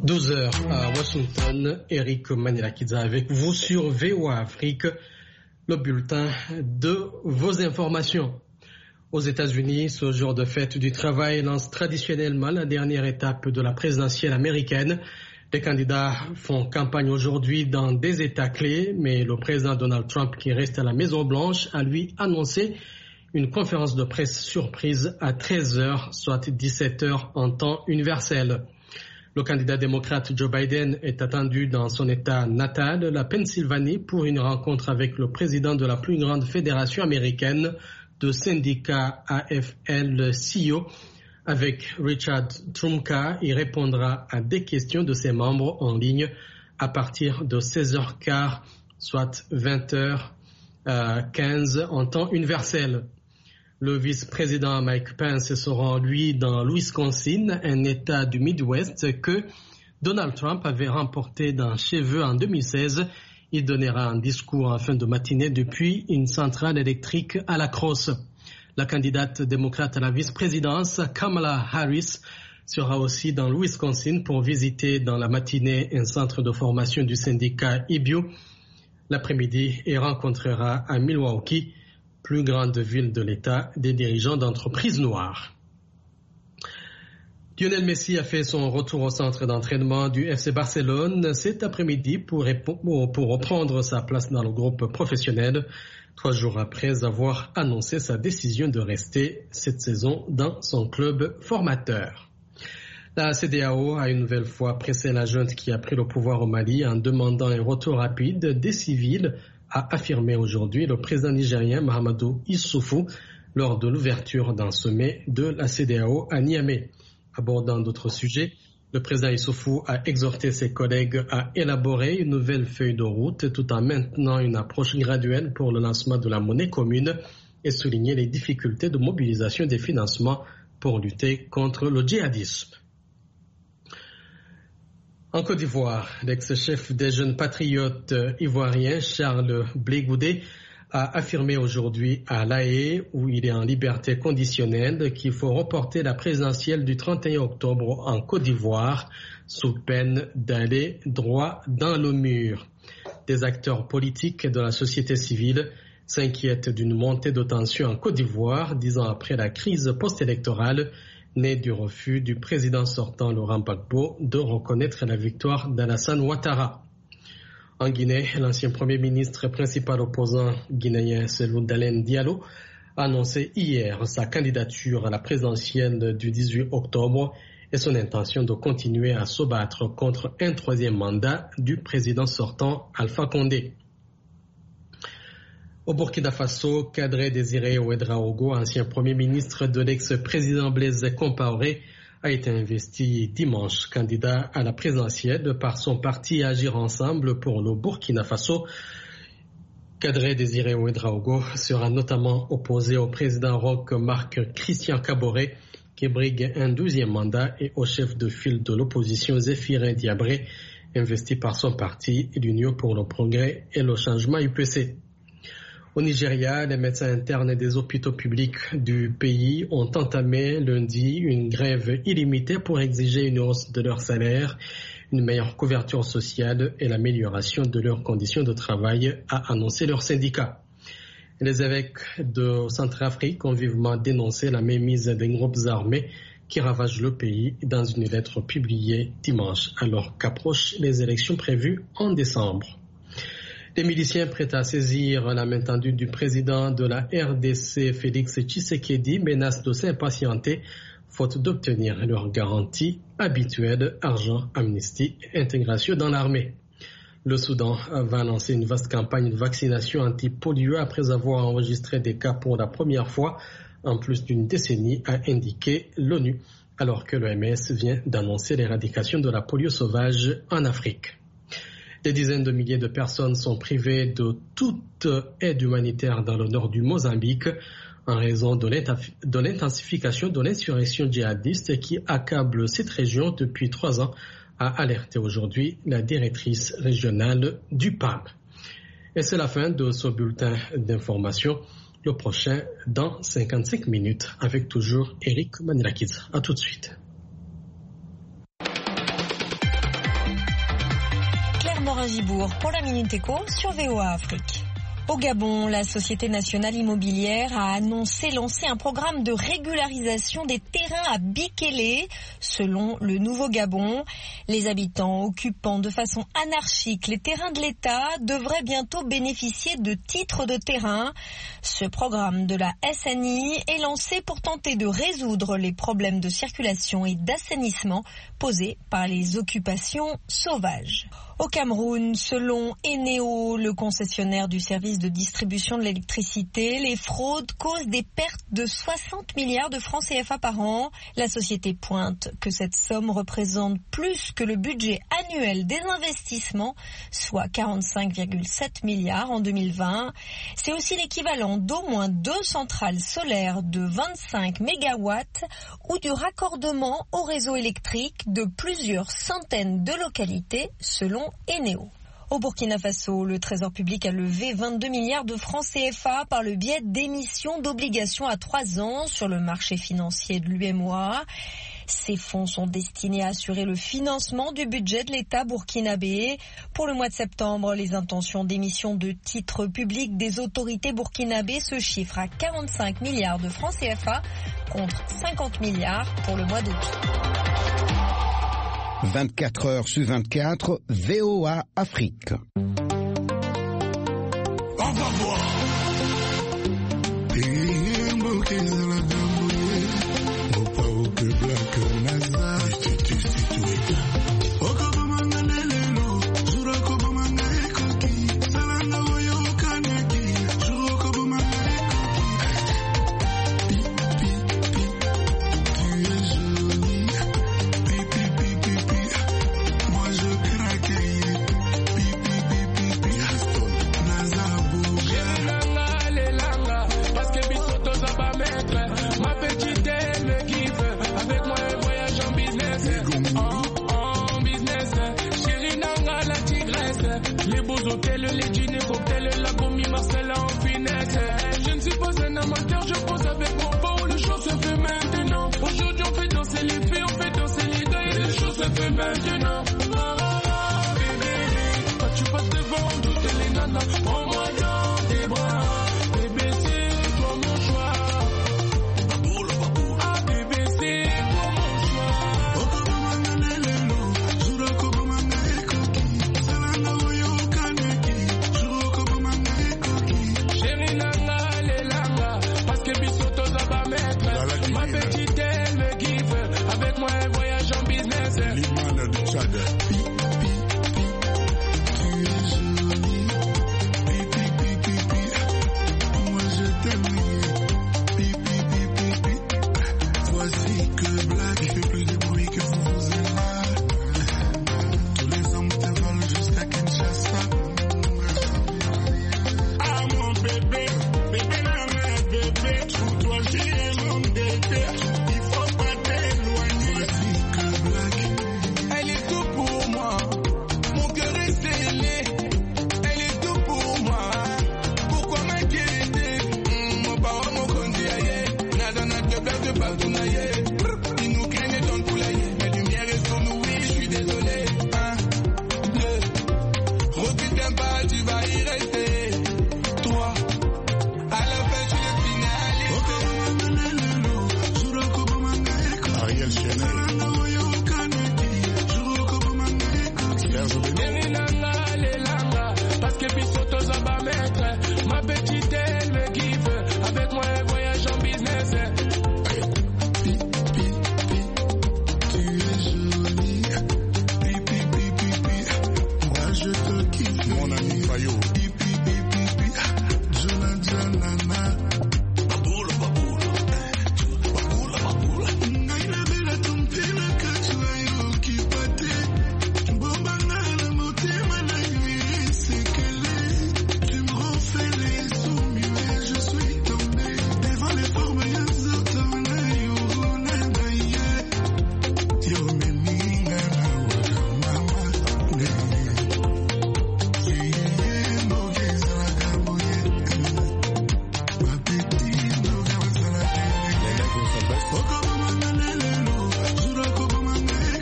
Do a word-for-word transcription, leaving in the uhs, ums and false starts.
douze heures à Washington, Eric Manilakidze avec vous sur V O A Afrique, le bulletin de vos informations. Aux États-Unis, ce jour de fête du travail lance traditionnellement la dernière étape de la présidentielle américaine. Les candidats font campagne aujourd'hui dans des États clés, mais le président Donald Trump, qui reste à la Maison-Blanche, a lui annoncé une conférence de presse surprise à treize heures, soit dix-sept heures en temps universel. Le candidat démocrate Joe Biden est attendu dans son État natal, la Pennsylvanie, pour une rencontre avec le président de la plus grande fédération américaine de syndicats A F L C I O. Avec Richard Trumka, il répondra à des questions de ses membres en ligne à partir de seize heures quinze, soit vingt heures quinze en temps universel. Le vice-président Mike Pence sera, lui, dans le Wisconsin, un État du Midwest que Donald Trump avait remporté dans Cheveux en deux mille seize. Il donnera un discours en fin de matinée depuis une centrale électrique à la Crosse. La candidate démocrate à la vice-présidence, Kamala Harris, sera aussi dans le Wisconsin pour visiter dans la matinée un centre de formation du syndicat I B U. L'après-midi, elle rencontrera à Milwaukee, plus grande ville de l'État, des dirigeants d'entreprises noires. Lionel Messi a fait son retour au centre d'entraînement du F C Barcelone cet après-midi pour, pour reprendre sa place dans le groupe professionnel, trois jours après avoir annoncé sa décision de rester cette saison dans son club formateur. La C E D E A O a une nouvelle fois pressé la junte qui a pris le pouvoir au Mali en demandant un retour rapide des civils, a affirmé aujourd'hui le président nigérien Mahamadou Issoufou lors de l'ouverture d'un sommet de la C E D E A O à Niamey. Abordant d'autres sujets, le président Issoufou a exhorté ses collègues à élaborer une nouvelle feuille de route tout en maintenant une approche graduelle pour le lancement de la monnaie commune et souligné les difficultés de mobilisation des financements pour lutter contre le djihadisme. En Côte d'Ivoire, l'ex-chef des jeunes patriotes ivoiriens, Charles Blé Goudé, a affirmé aujourd'hui à La Haye, où il est en liberté conditionnelle, qu'il faut reporter la présidentielle du trente et un octobre en Côte d'Ivoire, sous peine d'aller droit dans le mur. Des acteurs politiques de la société civile s'inquiètent d'une montée de tension en Côte d'Ivoire, dix ans après la crise post-électorale, née du refus du président sortant Laurent Gbagbo de reconnaître la victoire d'Alassane Ouattara. En Guinée, l'ancien premier ministre principal opposant guinéen Cellou Dalein Diallo a annoncé hier sa candidature à la présidentielle du dix-huit octobre et son intention de continuer à se battre contre un troisième mandat du président sortant Alpha Condé. Au Burkina Faso, Kadri Désiré Ouédraogo, ancien premier ministre de l'ex-président Blaise Compaoré, a été investi dimanche candidat à la présidentielle par son parti Agir Ensemble pour le Burkina Faso. Kadri Désiré Ouédraogo sera notamment opposé au président Roch Marc Christian Kaboré, qui brigue un douzième mandat, et au chef de file de l'opposition Zéphirin Diabré, investi par son parti l'Union pour le progrès et le changement U P C. Au Nigeria, les médecins internes des hôpitaux publics du pays ont entamé lundi une grève illimitée pour exiger une hausse de leur salaire, une meilleure couverture sociale et l'amélioration de leurs conditions de travail, a annoncé leur syndicat. Les évêques de Centrafrique ont vivement dénoncé la mainmise des groupes armés qui ravagent le pays dans une lettre publiée dimanche, alors qu'approchent les élections prévues en décembre. Les miliciens prêts à saisir la main tendue du président de la R D C, Félix Tshisekedi, menacent de s'impatienter faute d'obtenir leur garantie habituelle, argent, amnistie et intégration dans l'armée. Le Soudan va lancer une vaste campagne de vaccination anti-polio après avoir enregistré des cas pour la première fois en plus d'une décennie, a indiqué l'ONU, alors que l'O M S vient d'annoncer l'éradication de la polio sauvage en Afrique. Des dizaines de milliers de personnes sont privées de toute aide humanitaire dans le nord du Mozambique en raison de l'intensification de l'insurrection djihadiste qui accable cette région depuis trois ans, a alerté aujourd'hui la directrice régionale du P A M. Et c'est la fin de ce bulletin d'information. Le prochain dans cinquante-cinq minutes avec toujours Eric Manilakidze. À tout de suite. Laura Gibourg pour la Minute Éco sur V O A Afrique. Au Gabon, la Société nationale immobilière a annoncé lancer un programme de régularisation des terrains à Bikélé. Selon le Nouveau Gabon, les habitants occupant de façon anarchique les terrains de l'État devraient bientôt bénéficier de titres de terrain. Ce programme de la S N I est lancé pour tenter de résoudre les problèmes de circulation et d'assainissement posés par les occupations sauvages. Au Cameroun, selon Eneo, le concessionnaire du service de distribution de l'électricité, les fraudes causent des pertes de soixante milliards de francs C F A par an. La société pointe que cette somme représente plus que le budget annuel des investissements, soit quarante-cinq virgule sept milliards en deux mille vingt. C'est aussi l'équivalent d'au moins deux centrales solaires de vingt-cinq mégawatts ou du raccordement au réseau électrique de plusieurs centaines de localités, selon Eneo. Au Burkina Faso, le Trésor public a levé vingt-deux milliards de francs C F A par le biais d'émissions d'obligations à trois ans sur le marché financier de l'U M O A. Ces fonds sont destinés à assurer le financement du budget de l'État burkinabé. Pour le mois de septembre, les intentions d'émission de titres publics des autorités burkinabées se chiffrent à quarante-cinq milliards de francs C F A contre cinquante milliards pour le mois d'août. vingt-quatre heures sur vingt-quatre, V O A Afrique. On va voir. Les beaux hôtels, les dîners, cocktails, la commis, Marcella en finesse. Je ne suis pas un amateur, je pose avec mon beau, les choses se fait maintenant. Aujourd'hui on fait danser les filles, on fait danser les gars et les choses se fait maintenant. Ah, ah, ah, bébé, quand tu passes devant toutes les nanas, prends-moi dans tes bras. Bébé, c'est toi mon choix. Ah bébé, c'est toi mon choix. Ma petite, elle me kiffe. Avec moi, elle voyage en business. L'imam du Tchad.